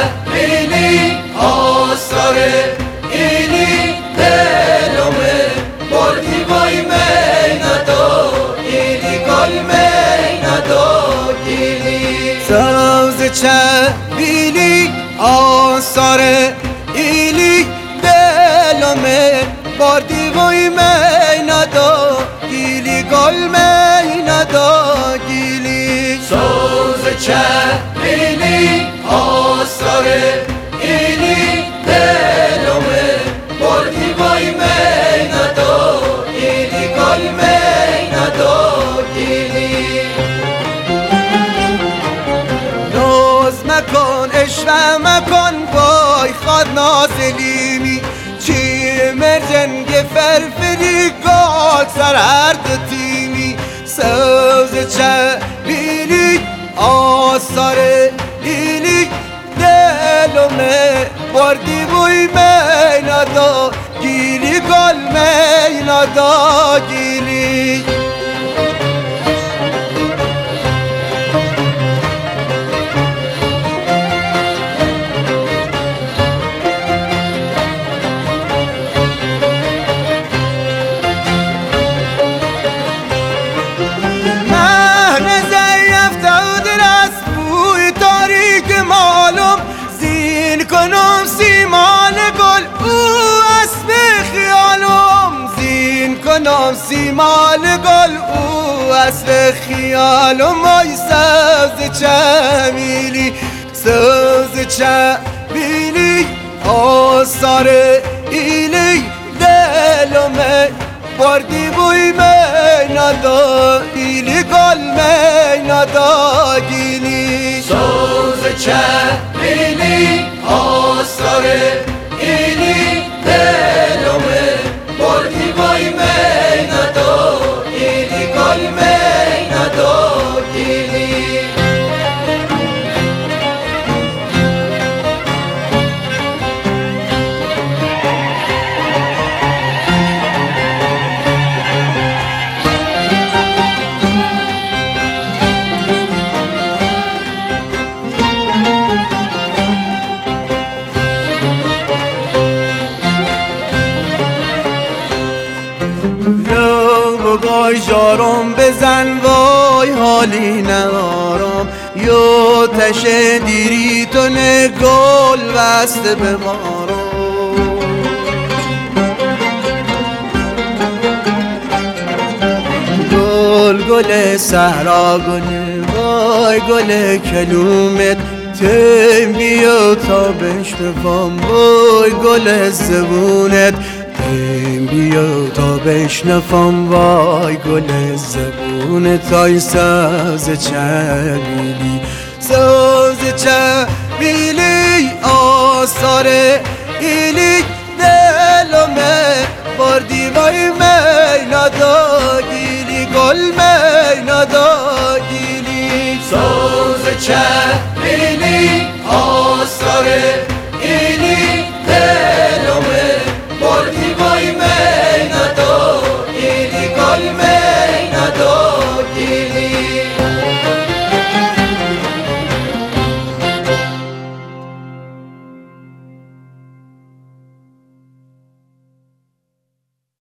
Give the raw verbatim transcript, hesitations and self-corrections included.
بیلی آثار ایلی دلومه بردی وای میندا ایلی گل میندا گیلی ساز چه بیلی آثار ایلی دلومه بردی وای میندا گیلی گل میندا گیلی ساز چه بیلی آثار ایلی دلومه بردی وای میندا ایلی گل میندا گیلی ناز مکن اشوه مکن وای خود نازلیمی چی مرجنگ فرفری گل سر هر دو تیمی ساز چه بیلی آثار ایلی دلومه بردی بوی مینادا گیلی گل مینادا گیلی کنم سیمان گل او اسب خیالم زین کنم سیمان گل او اسب خیالم آی ساز چه میلی ساز چه بیلی آثار ایلی دلمه بردی بوی مینادا ایلی گل مینادا گیلی ساز چه بیلی آثار ایلی دلومه بردی وای مینادا ایلی گل مینادا گیلی وای جارم بزن وای حالی نارم یو تشه دیری تو نگل بسته به مارم گل گل صحرا گل وای گل کلومت تیم بیا تا بشنوم وای گل زبونت بیا تا بشنفم وای گل زبون تای ساز چه بیلی ساز چه بیلی آثار ایلی دلمه بردی وای مینادا گیلی گل مینادا گیلی ساز چه بیلی آثار